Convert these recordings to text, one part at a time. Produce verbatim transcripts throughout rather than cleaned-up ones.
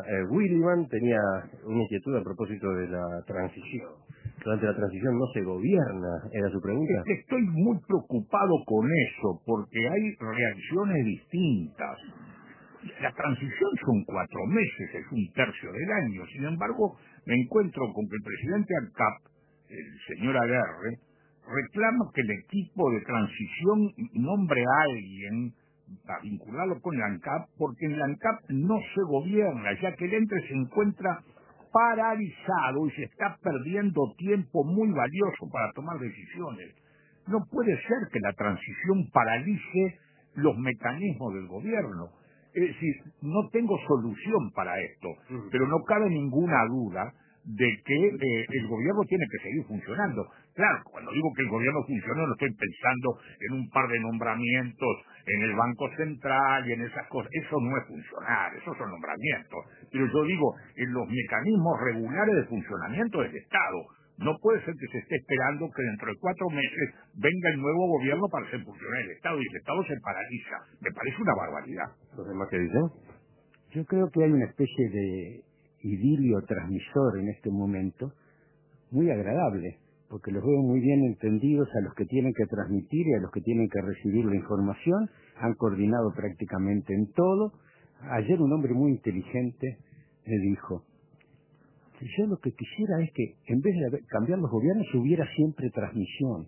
eh, Williman tenía una inquietud a propósito de la transición. Durante la transición no se gobierna, era su pregunta. Estoy muy preocupado con eso, porque hay reacciones distintas. La transición son cuatro meses, es un tercio del año. Sin embargo, me encuentro con que el presidente ANCAP, el señor Aguerre, reclama que el equipo de transición nombre a alguien a vincularlo con la ANCAP, porque en la ANCAP no se gobierna, ya que el ente se encuentra paralizado y se está perdiendo tiempo muy valioso para tomar decisiones. No puede ser que la transición paralice los mecanismos del gobierno. Es decir, no tengo solución para esto, pero no cabe ninguna duda de que eh, el gobierno tiene que seguir funcionando. Claro, cuando digo que el gobierno funciona, no estoy pensando en un par de nombramientos en el Banco Central y en esas cosas. Eso no es funcionar, esos son nombramientos. Pero yo digo, en los mecanismos regulares de funcionamiento del Estado. No puede ser que se esté esperando que dentro de cuatro meses venga el nuevo gobierno para hacer funcionar el Estado y el Estado se paraliza. Me parece una barbaridad. ¿Los demás qué dicen? Yo creo que hay una especie de idilio transmisor en este momento muy agradable, porque los veo muy bien entendidos a los que tienen que transmitir y a los que tienen que recibir la información, han coordinado prácticamente en todo. Ayer un hombre muy inteligente me dijo: yo lo que quisiera es que en vez de haber- cambiar los gobiernos hubiera siempre transmisión.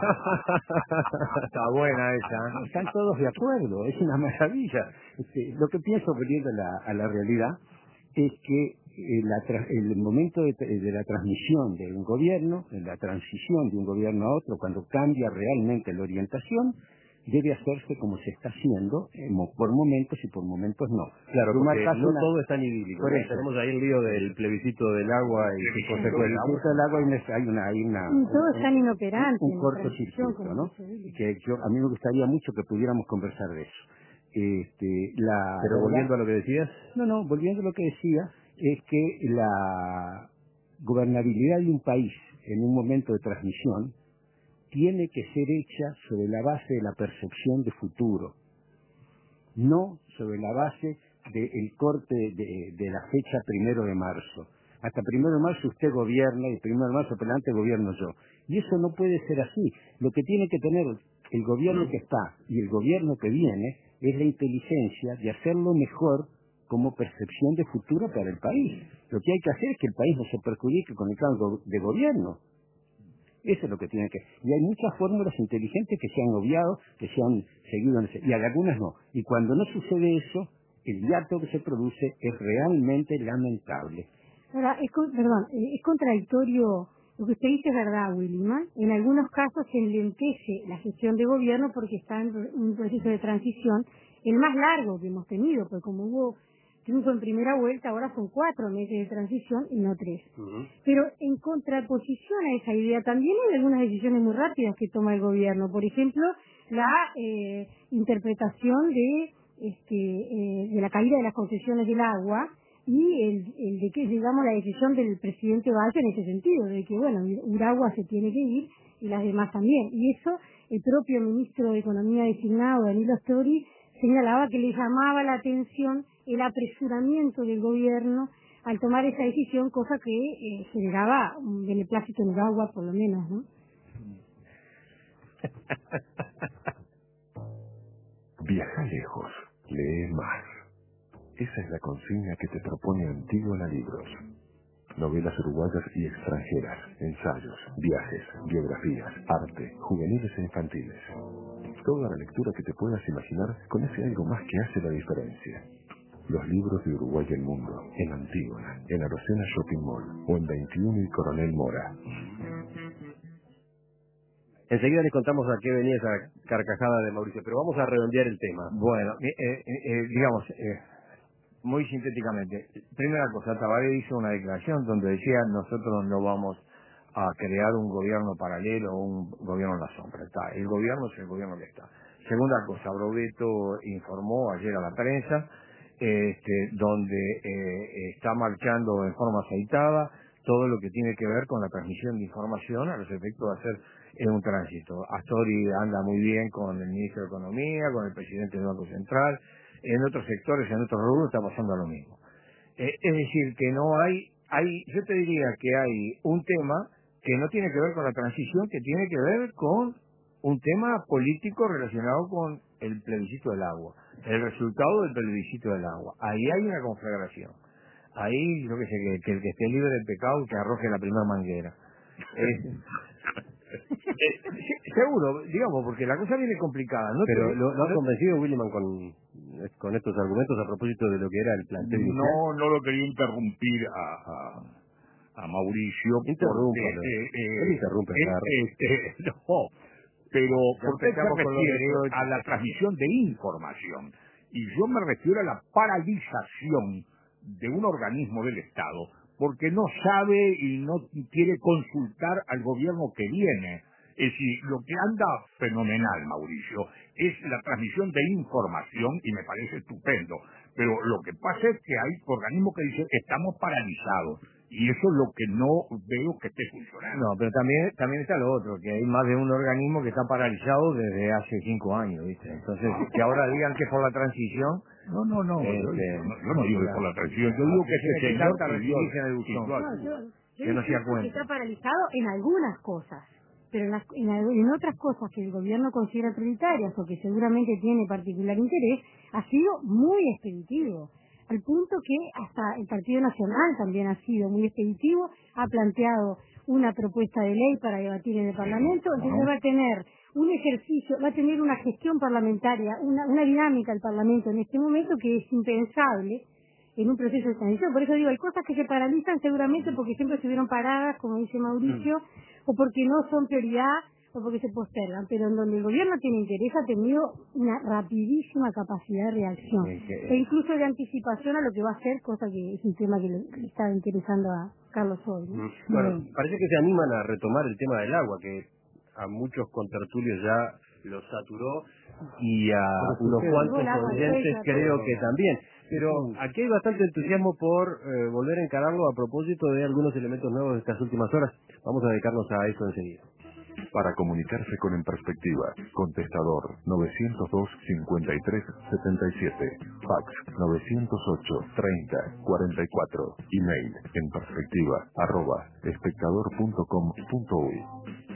Está buena esa. ¿eh? Están todos de acuerdo, es una maravilla. Este, lo que pienso, volviendo a la, a la realidad, es que eh, la tra- el momento de, de la transmisión de un gobierno, de la transición de un gobierno a otro, cuando cambia realmente la orientación, debe hacerse como se está haciendo, eh, mo- por momentos y por momentos no. Claro, Tú porque marcas no una- todo es tan idílico. Por ¿no? eso. Tenemos ahí el lío del plebiscito del agua y sus Por consecuencias. el del agua hay una, hay una, hay una- Y todo un, es tan inoperante un en la cortocircuito, transición, ¿no? como dice Willy. Que yo, a mí me gustaría mucho que pudiéramos conversar de eso. Este, la, Pero la volviendo verdad- a lo que decías, no, no, volviendo a lo que decía, es que la gobernabilidad de un país en un momento de transmisión tiene que ser hecha sobre la base de la percepción de futuro, no sobre la base del corte de, de la fecha primero de marzo. Hasta primero de marzo usted gobierna y primero de marzo por delante gobierno yo. Y eso no puede ser así. Lo que tiene que tener el gobierno que está y el gobierno que viene es la inteligencia de hacerlo mejor como percepción de futuro para el país. Lo que hay que hacer es que el país no se perjudique con el cambio de gobierno. Eso es lo que tiene que... Y hay muchas fórmulas inteligentes que se han obviado, que se han seguido, en ese- y algunas no. Y cuando no sucede eso, el hiato que se produce es realmente lamentable. Ahora, es, con- perdón, eh, es contradictorio, lo que usted dice es verdad, Williman. En algunos casos se enlentece la gestión de gobierno porque está en un proceso de transición, el más largo que hemos tenido, porque como hubo triunfo en primera vuelta, ahora son cuatro meses de transición y no tres. uh-huh. Pero en contraposición a esa idea, también hay algunas decisiones muy rápidas que toma el gobierno. Por ejemplo, la eh, interpretación de, este, eh, de la caída de las concesiones del agua y el, el de que, digamos, la decisión del presidente Valle en ese sentido, de que, bueno, Uragua se tiene que ir y las demás también. Y eso, el propio ministro de Economía designado, Danilo Astori, señalaba que le llamaba la atención el apresuramiento del gobierno al tomar esa decisión, cosa que eh, generaba un beneplácito en Uragua, por lo menos, ¿no? Viaja lejos, lee más. Esa es la consigna que te propone Antígona Libros. Novelas uruguayas y extranjeras, ensayos, viajes, biografías, arte, juveniles e infantiles. Toda la lectura que te puedas imaginar con ese algo más que hace la diferencia. Los libros de Uruguay y el mundo, en Antígona, en Arocena Shopping Mall o en veintiuno y Coronel Mora. enseguida les contamos a qué venía esa carcajada de Mauricio, pero vamos a redondear el tema. Bueno, eh, eh, eh, digamos, eh, muy sintéticamente, primera cosa, Tabaré hizo una declaración donde decía nosotros no vamos a crear un gobierno paralelo o un gobierno en la sombra. Está, el gobierno es el gobierno que está. Segunda cosa, Brobeto informó ayer a la prensa este, donde eh, está marchando en forma aceitada todo lo que tiene que ver con la transmisión de información a los efectos de hacer eh, un tránsito. Astori anda muy bien con el ministro de Economía, con el presidente del Banco Central, en otros sectores, en otros rubros está pasando lo mismo. Eh, es decir, que no hay, hay, yo te diría que hay un tema que no tiene que ver con la transición, que tiene que ver con un tema político relacionado con el plebiscito del agua, el resultado del plebiscito del agua. Ahí hay una conflagración. Ahí, yo que sé, que, que el que esté libre de pecado que arroje la primera manguera. Eh, eh, seguro, digamos, porque la cosa viene complicada. ¿No? Pero te, lo, lo ha no, convencido Williman con, con estos argumentos a propósito de lo que era el planteo inicial. No, no lo quería interrumpir a, a, a Mauricio porque Interrúmpalo. eh, Él eh, interrumpe eh, acá. este, no, pero Ya ¿por qué se empezamos con los refiere reproches. a la transmisión de información? Y yo me refiero a la paralización de un organismo del Estado porque no sabe y no quiere consultar al gobierno que viene. Es decir, lo que anda fenomenal, Mauricio, es la transmisión de información y me parece estupendo. Pero lo que pasa es que hay organismos que dicen estamos paralizados y eso es lo que no veo que esté funcionando. No, pero también también está lo otro, que hay más de un organismo que está paralizado desde hace cinco años, ¿viste? Entonces, que ahora digan que es por la transición... No, no, no, este, yo, yo no, yo no digo que por la transición, yo digo que tiene ese que señor saltar a pidió, recibirse en el pidió buzón. No, ayuda. yo, yo Que no se da insisto que cuenta. está paralizado en algunas cosas, pero en, las- en al- en otras cosas que el gobierno considera prioritarias o que seguramente tiene particular interés, ha sido muy expeditivo. Al punto que hasta el Partido Nacional también ha sido muy expeditivo, ha planteado una propuesta de ley para debatir en el Parlamento, entonces va a tener un ejercicio, va a tener una gestión parlamentaria, una, una dinámica del Parlamento en este momento que es impensable en un proceso de transición. Por eso digo, hay cosas que se paralizan seguramente porque siempre estuvieron paradas, como dice Mauricio, o porque no son prioridad, o porque se postergan, pero en donde el gobierno tiene interés ha tenido una rapidísima capacidad de reacción, Sí, que- e incluso de anticipación a lo que va a hacer, cosa que es un tema que le, le está interesando a Carlos hoy, ¿no? Bueno, parece que se animan a retomar el tema del agua, que a muchos contertulios ya lo saturó y a unos cuantos El agua, el oyentes agua, creo todo. que también. Pero aquí hay bastante entusiasmo por eh, volver a encararlo a propósito de algunos elementos nuevos de estas últimas horas. Vamos a dedicarnos a eso enseguida. Para comunicarse con En Perspectiva, contestador novecientos dos cincuenta y tres setenta y siete, fax novecientos ocho treinta cuarenta y cuatro, email en perspectiva arroba espectador punto com punto uy.